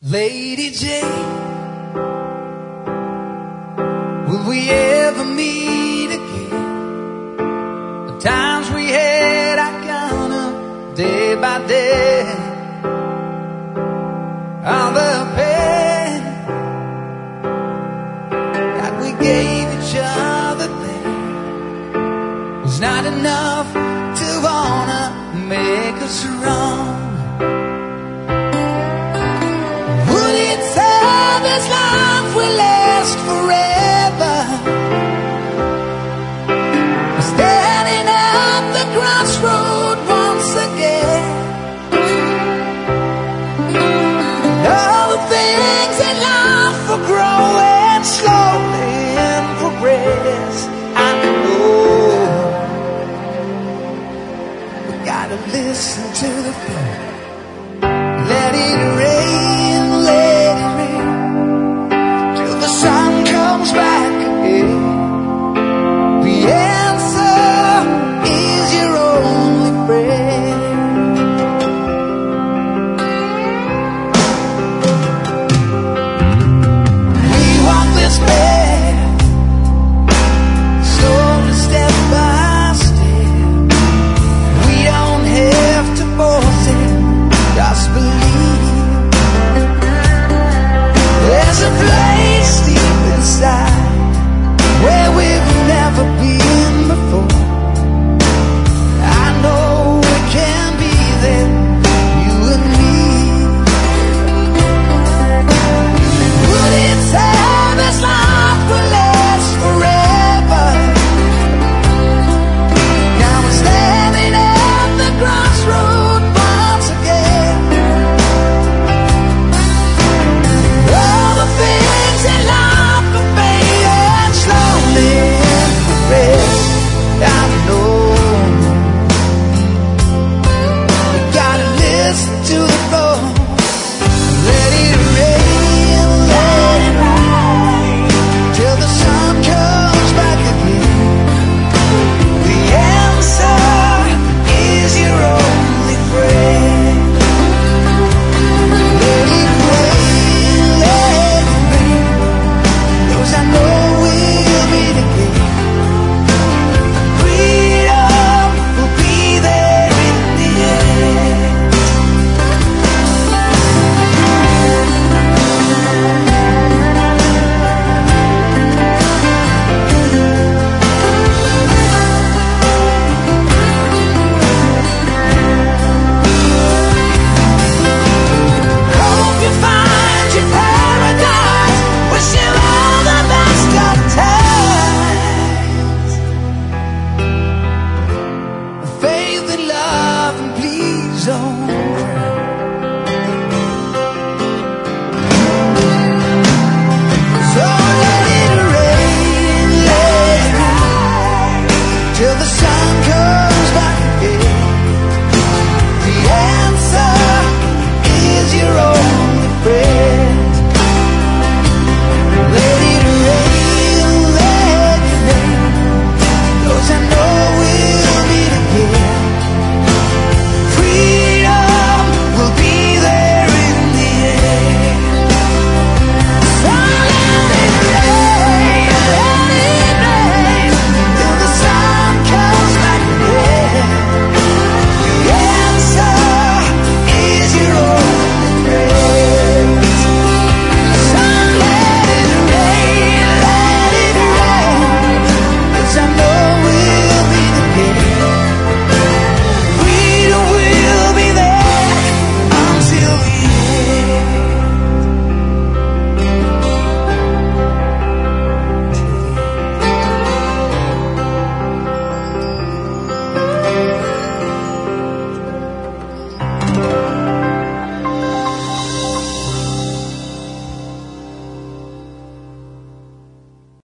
Lady Jane, will we ever meet again? The times we had, I count up day by day. All the pain that we gave each other then was not enough to wanna make us wrong. This life will last forever. Standing at the crossroad once again. All the things in life are growing slowly in progress. I know we gotta listen to the feeling.